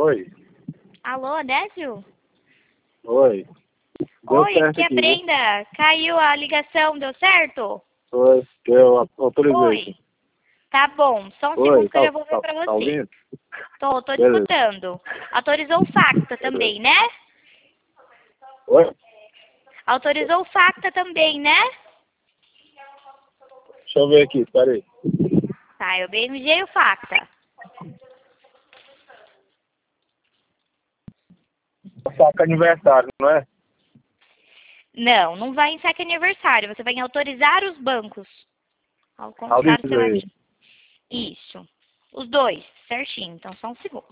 Oi. Alô, Décio? Oi. Deu Oi, certo aqui é a aqui, viu? Brenda. Caiu a ligação, deu certo? Oi. Eu autorizei Oi. aqui. Tá bom, só um Oi. segundo que eu já vou ver pra Tá você. ouvindo? Tô Beleza. escutando. Autorizou o Facta Beleza. também, né? Oi? Autorizou o Facta também, né? Deixa eu ver aqui, peraí. Tá, é o BMG e o Facta. Saca aniversário, não é? Não, não vai em saque aniversário. Você vai em autorizar os bancos. Ao contrário, você vai Autorizei. vir. Isso. Os dois, certinho. Então, só um segundo.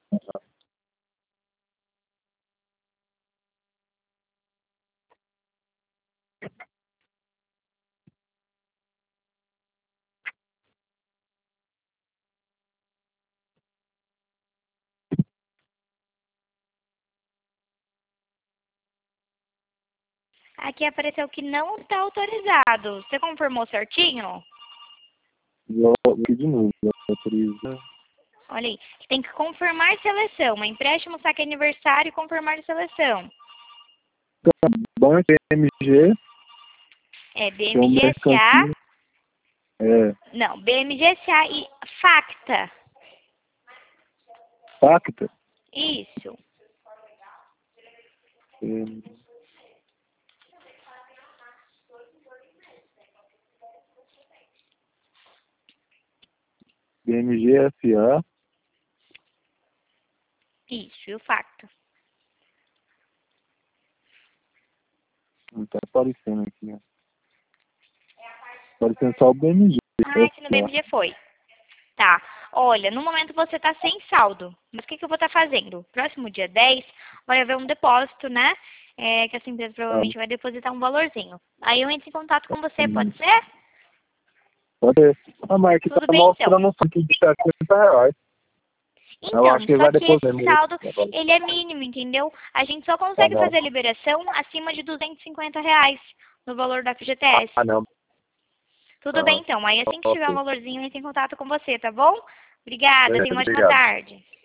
Aqui apareceu que não está autorizado. Você confirmou certinho? Vou aqui de novo. Autoriza. Olha aí. Tem que confirmar seleção. Empréstimo, saque aniversário e confirmar seleção. Banco MG. É Tem um BMGSA. mercantil. É. Não, BMGSA e Facta. Pacta. Isso. BMG SA. Isso, e o Facta. Não tá aparecendo aqui, ó. Aparecendo só o BMG. Ah, aqui no BMG foi. Tá. Olha, no momento você está sem saldo. Mas o que eu vou estar fazendo? Próximo dia 10 vai haver um depósito, né? Que essa empresa provavelmente vai depositar um valorzinho. Aí eu entro em contato com você, pode ser? Pode ser. Ah, mas aqui tá Tudo bem, então. mostrando um saque de R$70. Eu Então, acho que ele só vai que depositar esse mesmo. saldo, ele é mínimo, entendeu? A gente só Tá consegue bom. fazer a liberação acima de R$250 no valor da FGTS. Ah, não. Tudo bem, então. Aí assim que tiver um Ok. valorzinho, eu entro em contato com você, tá bom? Obrigada, tenha uma ótima Obrigado. tarde.